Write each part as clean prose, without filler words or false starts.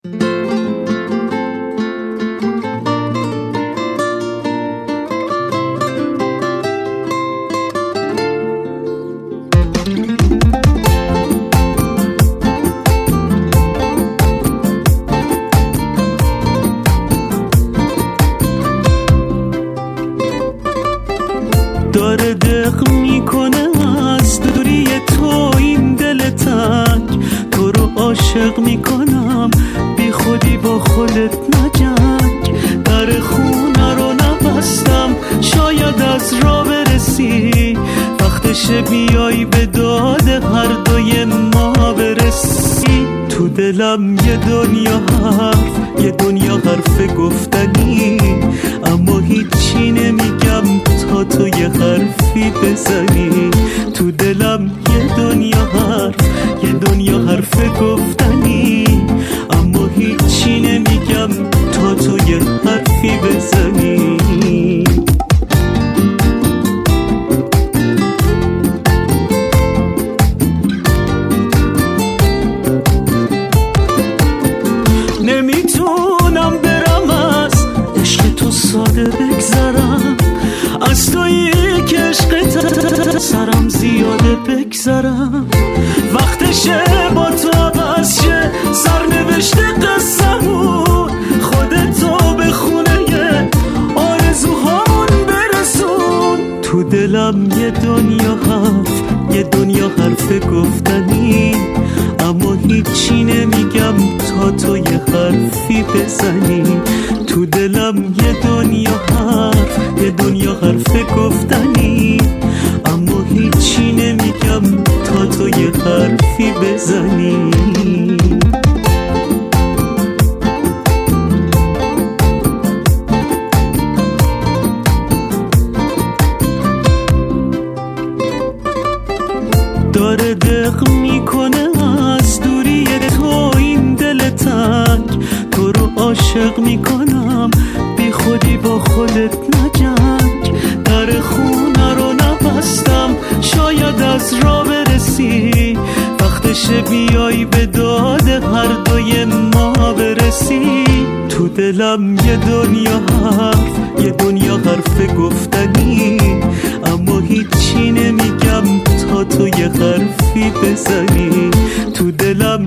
داره دق میکنه از دوری تو این دل تنگ، تو رو عاشق میکنم بی خودی با خودت نجنگ. در خونه رو نبستم شاید از راه برسی، وقتشه بیای به داد هر دوی ما برسی. تو دلم یه دنیا حرف گفتنی، اما هیچی نمیگم تا تو یه حرفی بزنی. تو دلم یه دنیا حرف گفتنی، اما هیچی نمیگم تا تو یه حرفی بزنی. نمیتونم برم از عشق تو ساده بگذرم، از تویی که عشقت سرم زیاده بگذرم. وقتشه با تو عوض شه سرنوشت قصه‌مون، خودتو به خونه آرزوهامون برسون. تو دلم یه دنیا حرف گفتنی، اما هیچی نمیگم تا تو یه حرفی بزنی. تو دلم یه دنیا حرف گفتنی، اما هیچی نمیگم تا تو یه حرفی بزنی. داره دق میکنه از دوری تو این دل تنگ، تو رو عاشق میکنم بی خودی با خودت نجنگ. در خونه رو نبستم شاید از راه برسی، وقتشه بیای به داد هر دوی ما برسی. تو دلم یه دنیا حرف گفتنی، اما هیچی نمیگم تا تو یه حرفی بزنی. تو دلم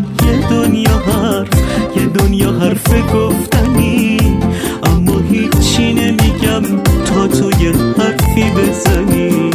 یه دنیا حرف گفتنی، اما هیچی نمیگم تا تو یه حرفی بزنی.